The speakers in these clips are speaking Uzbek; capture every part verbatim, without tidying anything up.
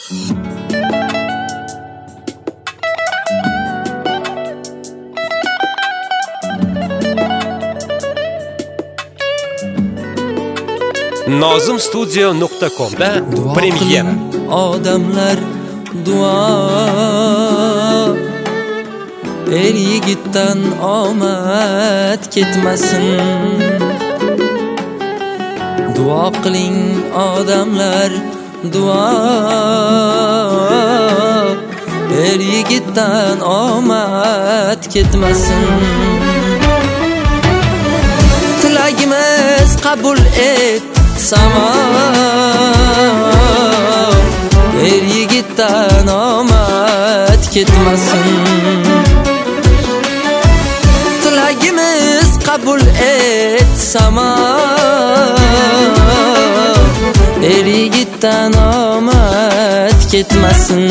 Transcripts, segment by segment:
nozim studio nuqta com da premyera. Odamlar duo, er yigitdan omad ketmasin. Duo qiling odamlar duo, er yigitdan omad ketmasin. Tilagimiz qabul et samo, er yigitdan omad ketmasin. Tilagimiz qabul et samo, er yigitdan omad ketmasin.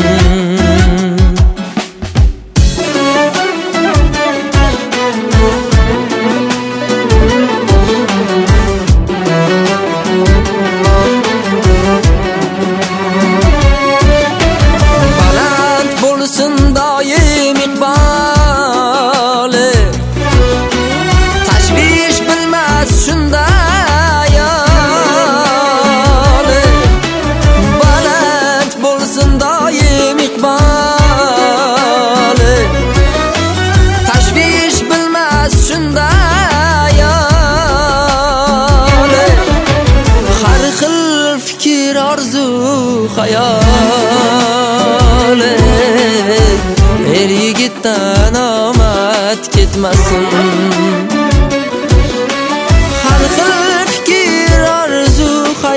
Hayal er yigitdan omad ketmasin. Har xil fikr orzu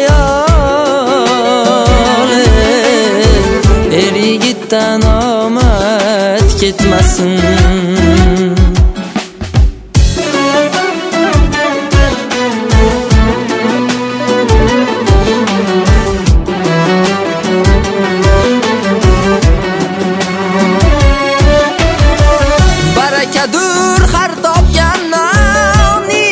hayal er yigitdan omad ketmasin. Barakadur har topgan nonni,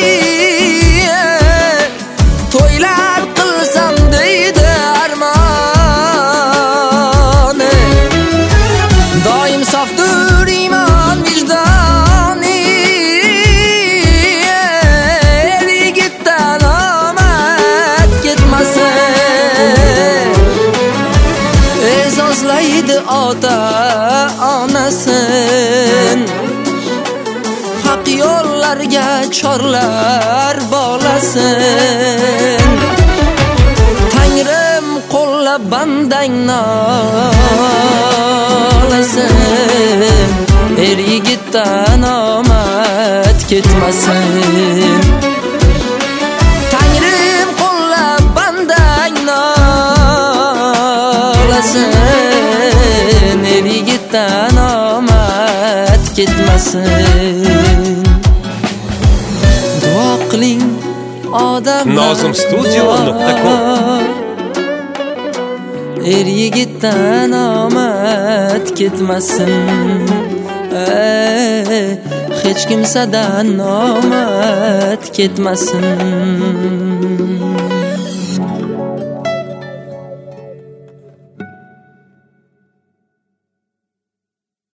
to'ylar qilsam deydi armoni. Doim sofdur iymon vijdoni, er yigitdan omad ketmasin. E'zozlaydi ota onasin, haq yo'llarga chorlar bolasin. Tangrim qo'llab bandang nolasin, er yigitdan omad ketmasin. Tangrim qo'llab bandang nolasin, er yigitdan omad ketmasin. Duo qiling odamlar nozim studio nuqta com, er yigitdan omad ketmasin. Hech kimsadan omad ketmasin.